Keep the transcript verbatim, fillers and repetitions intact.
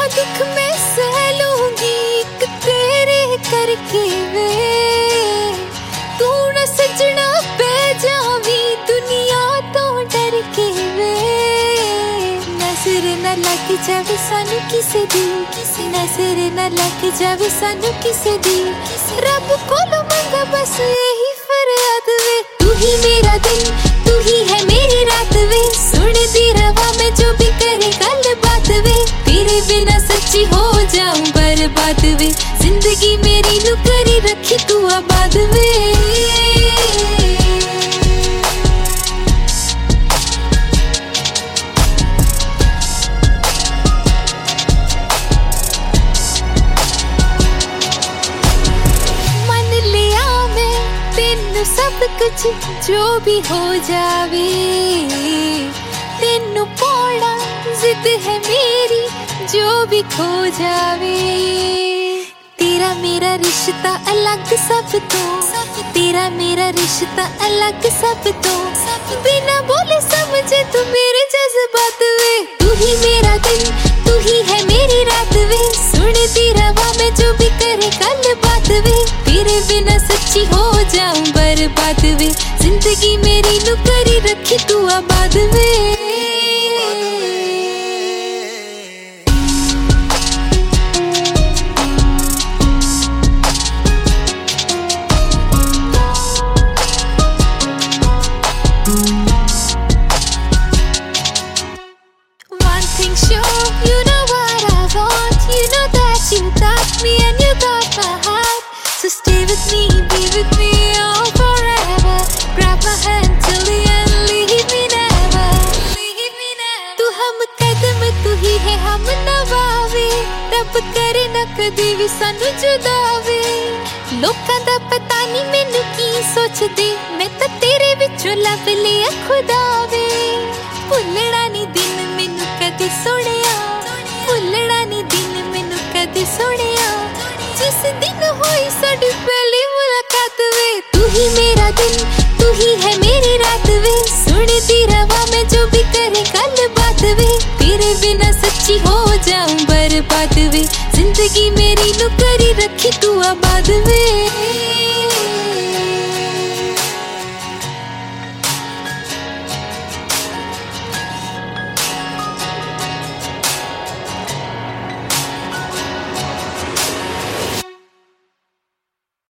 दुख मैं सह लूंगी एक तेरे करके वे। तू न सजना पै जावी दुनिया तो डर के वे। नजर न लग जावे सानू किसे दी, नजर न लग जावे सानू किसे दी। रब कोलों मंगा बस यही फरियाद वे। तू ही मेरा दिन, तू ही है मेरी रात वे। सुनती रवा मैं जो भी करे गल बात वे। तेरे बिना सच्ची हो जाऊं बर्बाद वे। जिंदगी मेरी नू करी रखी तू आबाद वे। सब कुछ जो भी हो जावे तेनू पौड़ा जिद है मेरी जो भी खो जावे। तेरा मेरा रिश्ता अलग सब तो, तेरा मेरा रिश्ता अलग सब तो। बिना बोले समझे तू मेरे जज्बात वे। तू ही मेरा दिन, तू ही है मेरी रात वे। सुनती रवा मैं जो भी करे गल बात वे। तेरे बिना सच्ची हो जाऊं बर्बाद वे। जिंदगी मेरी नू करी रखी तू आबाद वे। One thing sure, you know what I want. You know that you got me and you got my heart. So stay with me, be with me, oh forever. Grab my hand till the end, leave me never, leave me never. तू हम कदम, तू ही है हम नवावे। रब करे ना कदी भी सानू जुदावे। लोकां दा पता नहीं मैनू की सोचदे, मैं तां तेरे विचों लभ लिया खुदा वे। भुलना नी दिन मैनू कदी सुनिया, भुलना नी दिन मैनू कदी सुनिया। जिस दिन होई साडी पहली मुलाकात वे। तू ही मेरा दिन, तू ही है मेरी रात वे। सुनती रवा मैं जो भी करे गल बात वे। तेरे बिना सच्ची हो जाऊं बर्बाद वे। जिंदगी मेरी नू करी रखी तू आबाद वे।